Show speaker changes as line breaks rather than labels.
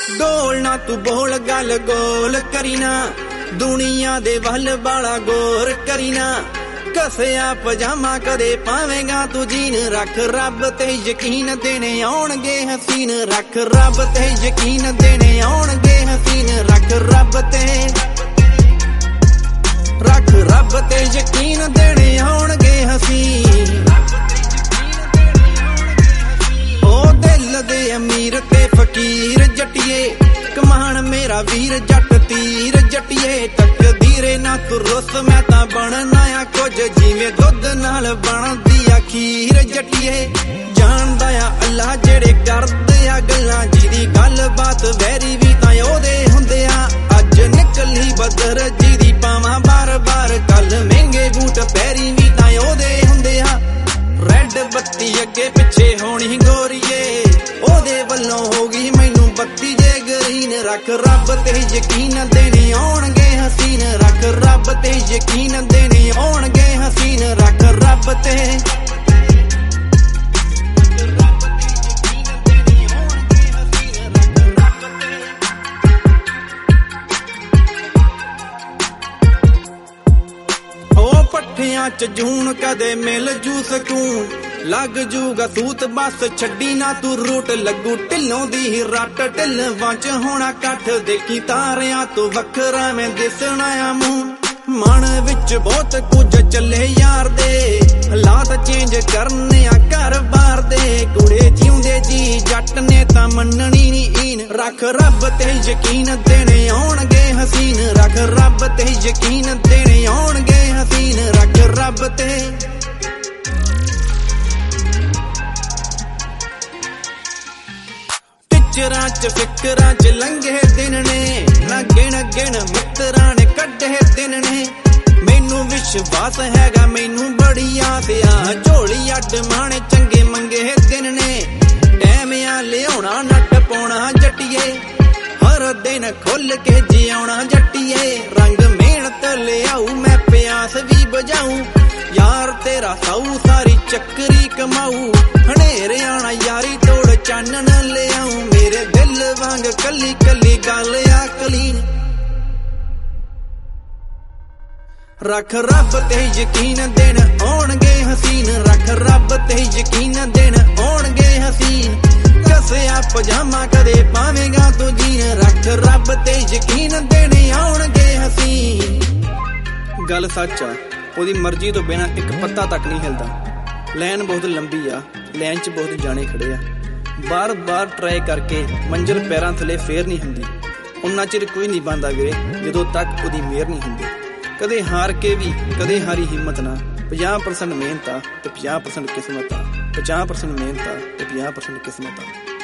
डोल ना तू बोल गल गोल करी ना, दुनिया दे वल वाला गोर करी ना। कसिया पजामा कदे पावेगा तू जीन, रख रब ते यकीन देने आउणगे हसीन, रख रब ते यकीन देने आउणगे हसीन, रख रब ते यकीन देने आउणगे हसीन। ओ दिल दे अमीर ते फकीर जटिए, कमान मेरा वीर जट तीर जटिए। तकदीरे ना तू रुस मैं तां बनना आ कुछ, जिवें दुध नाल बनदी आ खीर जटिए। जानदा आ अल्लाह जेड़े करदे आ गल्लां, जिहदी गल बात वैरी भी तां ओहदे हुंदे आ। अज निकली बदर जिहदी पावां बार बार, कल महंगे बूट पैरी भी तां ओहदे हुंदे आ। रैड बत्ती अगे पिछे होनी गोरीए, ओहदे वल्लों होगी मैनू बत्ती जे ग्रीन। रख रब ते यकीन देने आउणगे हसीन, रख रब ते यकीन देने आउणगे हसीन, रख रब ते पट्ठियां च जून कदे मिल जू सकून, लग जूगा सूत बस छड्डी ना तू रूट। लगू ढिलों दी ही रट ढिल वंच होना कट्ठ, देखी तारियां तू वखरा में दिसना आ मूंह। मन विच बहुत कुछ चले यार दे, हालात चेंज करने आ घर बार दे। कुड़े जिउंदे जी जट ने तां मन्ननी नी ईन, रख रब ते यकीन देने आउणगे हसीन, रख रब ते यकीन देने आउणगे हसीन, रख रब ते पिक्चरां च फिकरां च लंघे दिन ने, ना गिण गिण मित्तरां ने कढे दिन ने। मैनू विश्वास हैगा मैनू बड़ी आस आ, झोली अड माणे चंगे मंगे दिन ने। टैम आ लियाउणा नट पाउणा जटिए, हर दिन खुल के जियाउणा जटिए। रंग मेहनत लियाऊ मैं प्यास भी बुझाऊं, यार तेरा साऊ सारी चक्करी कमाऊ। हनेरे आना यारी तोड़ चानन ले आऊं, मेरे दिल वांग कली कली गल आ कलीन। रख रब ते यकीन दिन आउणगे हसीन, रख रब ते यकीन दिन आउणगे हसीन। कसिया पजामा कदे पावेगा तू जीन, रख रब ते यकीन देने आउणगे हसीन। गल सच आ, ओदी मर्जी तो बिना एक पत्ता तक नहीं हिलदा। लैन बहुत लंबी आ, लैन च बहुत जाने खड़े आ। बार बार ट्राई करके मंजिल पैरां थले फेर नहीं हुंदी। उन्ना चिर कोई नहीं बनदा वीरे जदों तक ओदी मेहर नहीं हुंदी। कदे हार के भी कदे हारी हिम्मत ना, 50% मेहनत आ ते 50% किस्मत आ, 50% मेहनत आ ते 50% किस्मत आ।